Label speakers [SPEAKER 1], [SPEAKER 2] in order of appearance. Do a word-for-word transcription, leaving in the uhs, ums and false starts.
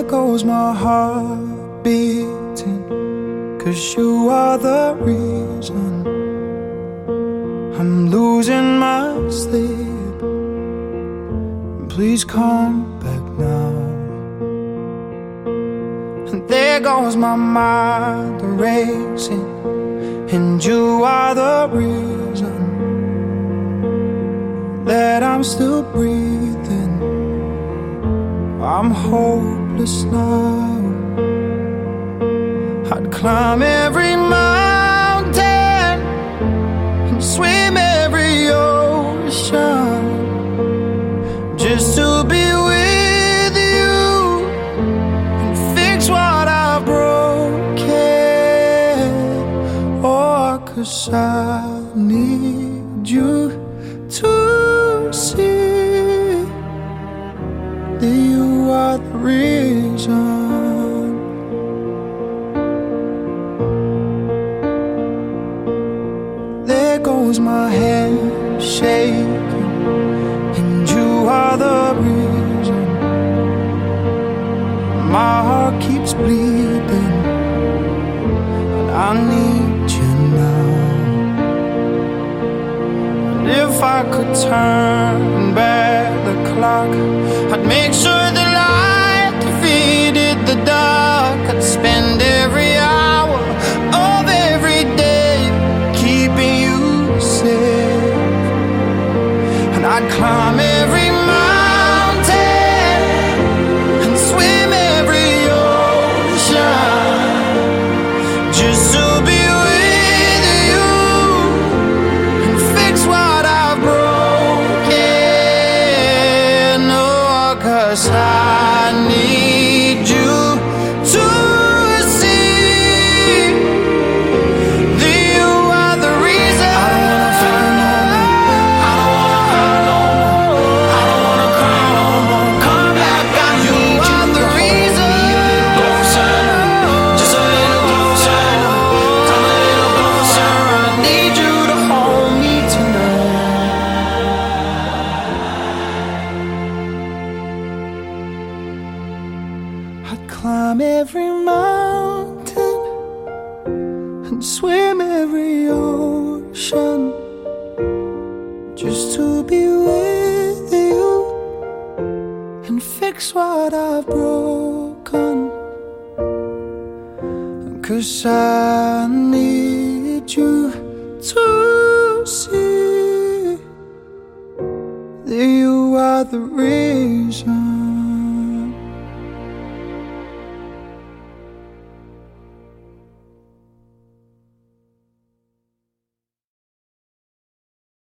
[SPEAKER 1] goes my heart beating, 'cause you are the reason I'm losing my sleep. Please come back now. And there goes my mind racing, and you are the reason that I'm still breathing. I'm hopeless now. I'd climb every mountain and swim every ocean just to be with you and fix what I've broken. Oh, 'cause I need you to see that you are the reason. There goes my hand shaking, and you are the reason. My heart keeps bleeding, and I need you now. And if I could turn back the clock, I'd make sure the light defeated the dark. I'd spend every hour of every day keeping you safe, and I'd climb every mountain and swim every ocean just to be with you and fix what I've broken. Oh, 'cause I need you to see that you are the reason. I don't wanna fight no more. I don't wanna hurt no more. I don't wanna cry no more. Come back, I need you are the reason. Closer, just a little closer. Come a little closer. I need you to hold me tonight. I'd climb every mountain and swim every ocean just to be with you and fix what I've broken. 'Cause I need you to see that you are the reason.